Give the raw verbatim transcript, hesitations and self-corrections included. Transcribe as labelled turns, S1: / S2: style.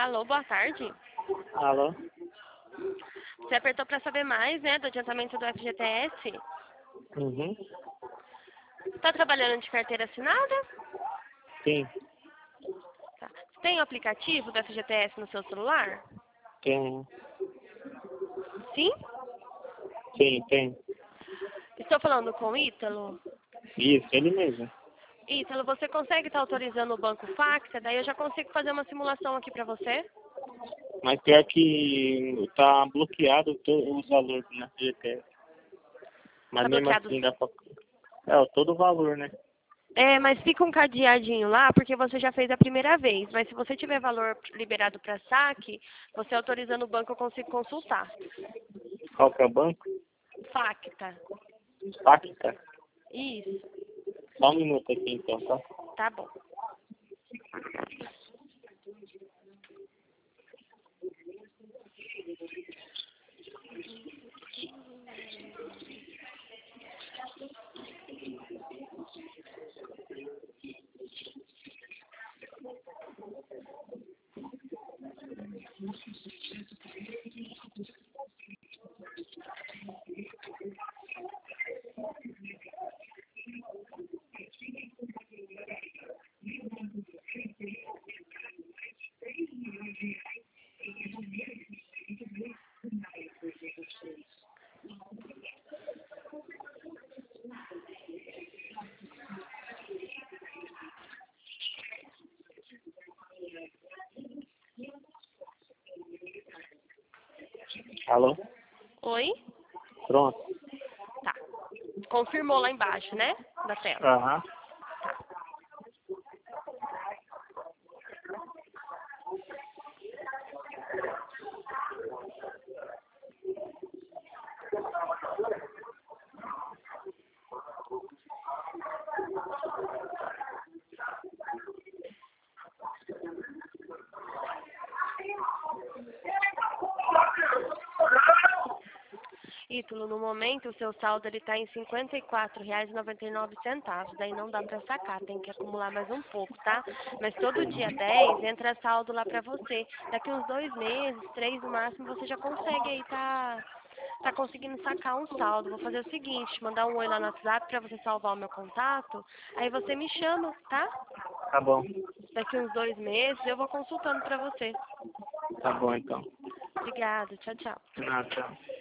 S1: Alô, boa tarde.
S2: Alô?
S1: Você apertou para saber mais, né, do adiantamento do F G T S?
S2: Uhum.
S1: Tá trabalhando de carteira assinada?
S2: Sim,
S1: Tá. Tem o aplicativo do F G T S no seu celular?
S2: tem.
S1: Sim?
S2: Sim, tem.
S1: Estou falando com o Ítalo.
S2: Isso, ele mesmo.
S1: Ítalo, você consegue estar autorizando o banco fax? Daí eu já consigo fazer uma simulação aqui para você.
S2: Mas pior que tá bloqueado todos os valores na G T S. Mas
S1: Tá
S2: mesmo
S1: bloqueado?
S2: assim dá pra. É, todo o valor, né?
S1: É, mas fica um cadeadinho lá, porque você já fez a primeira vez. Mas se você tiver valor liberado para saque, você autorizando o banco, eu consigo consultar.
S2: Qual que é o banco?
S1: Facta.
S2: Pacta.
S1: Isso.
S2: Só um minuto aqui então, tá?
S1: Tá bom.
S2: Alô?
S1: Oi?
S2: Pronto.
S1: Tá. Confirmou lá embaixo, né? Da tela.
S2: Aham.
S1: Ítalo, no momento o seu saldo ele está em cinquenta e quatro reais e noventa e nove centavos. Daí não dá para sacar, tem que acumular mais um pouco, tá? Mas todo dia dez entra saldo lá para você. Daqui uns dois meses, três no máximo, você já consegue aí tá, tá conseguindo sacar um saldo. Vou fazer o seguinte, mandar um oi lá no WhatsApp para você salvar o meu contato. Aí você me chama, tá?
S2: Tá bom.
S1: Daqui uns dois meses eu vvou consultando para você.
S2: Tá bom então.
S1: Obrigada, tchau, tchau.
S2: Ah, tchau.